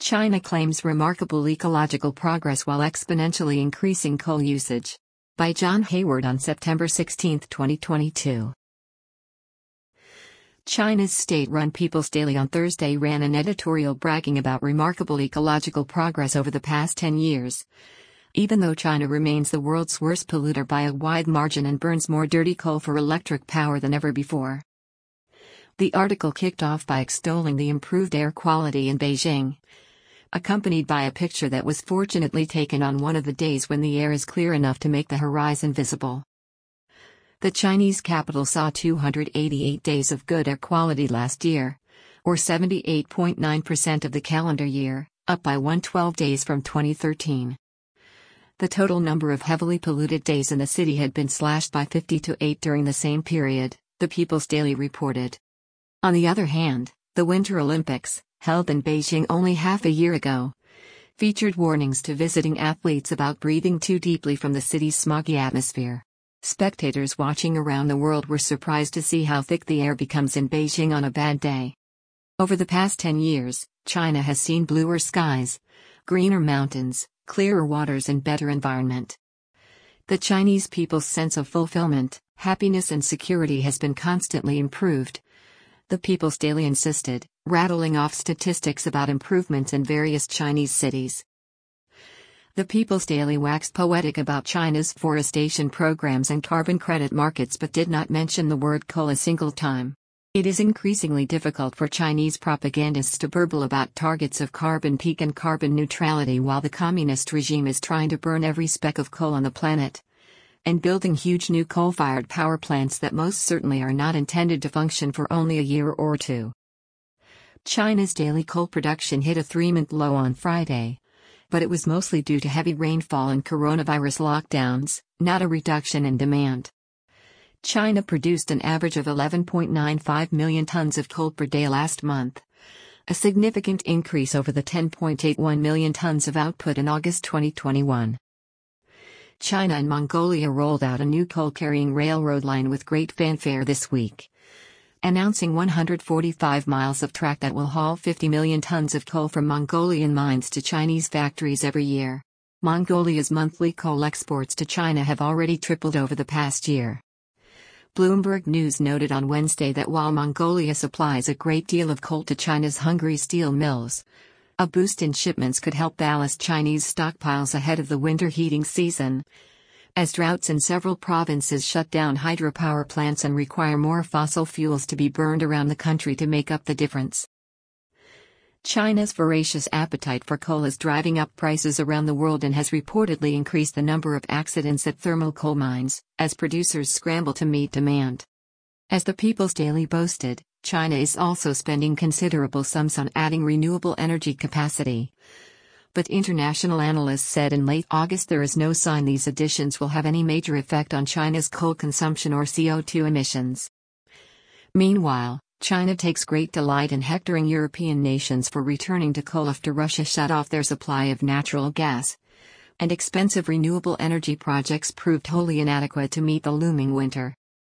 China claims remarkable ecological progress while exponentially increasing coal usage. By John Hayward on September 16, 2022. China's state-run People's Daily on Thursday ran an editorial bragging about remarkable ecological progress over the past 10 years. Even though China remains the world's worst polluter by a wide margin and burns more dirty coal for electric power than ever before. The article kicked off by extolling the improved air quality in Beijing, accompanied by a picture that was fortunately taken on one of the days when the air is clear enough to make the horizon visible. The Chinese capital saw 288 days of good air quality last year, or 78.9% of the calendar year, up by 112 days from 2013. The total number of heavily polluted days in the city had been slashed by 50 to 8 during the same period, the People's Daily reported. On the other hand, the Winter Olympics, held in Beijing only half a year ago, featured warnings to visiting athletes about breathing too deeply from the city's smoggy atmosphere. Spectators watching around the world were surprised to see how thick the air becomes in Beijing on a bad day. Over the past 10 years, China has seen bluer skies, greener mountains, clearer waters and better environment. The Chinese people's sense of fulfillment, happiness and security has been constantly improved, the People's Daily insisted, rattling off statistics about improvements in various Chinese cities. The People's Daily waxed poetic about China's forestation programs and carbon credit markets but did not mention the word coal a single time. It is increasingly difficult for Chinese propagandists to burble about targets of carbon peak and carbon neutrality while the communist regime is trying to burn every speck of coal on the planet, and building huge new coal-fired power plants that most certainly are not intended to function for only a year or two. China's daily coal production hit a 3-month low on Friday, but it was mostly due to heavy rainfall and coronavirus lockdowns, not a reduction in demand. China produced an average of 11.95 million tons of coal per day last month, a significant increase over the 10.81 million tons of output in August 2021. China and Mongolia rolled out a new coal-carrying railroad line with great fanfare this week, announcing 145 miles of track that will haul 50 million tons of coal from Mongolian mines to Chinese factories every year. Mongolia's monthly coal exports to China have already tripled over the past year. Bloomberg News noted on Wednesday that while Mongolia supplies a great deal of coal to China's hungry steel mills, a boost in shipments could help ballast Chinese stockpiles ahead of the winter heating season, as droughts in several provinces shut down hydropower plants and require more fossil fuels to be burned around the country to make up the difference. China's voracious appetite for coal is driving up prices around the world and has reportedly increased the number of accidents at thermal coal mines, as producers scramble to meet demand. As the People's Daily boasted, China is also spending considerable sums on adding renewable energy capacity. But international analysts said in late August there is no sign these additions will have any major effect on China's coal consumption or CO2 emissions. Meanwhile, China takes great delight in hectoring European nations for returning to coal after Russia shut off their supply of natural gas, and expensive renewable energy projects proved wholly inadequate to meet the looming winter.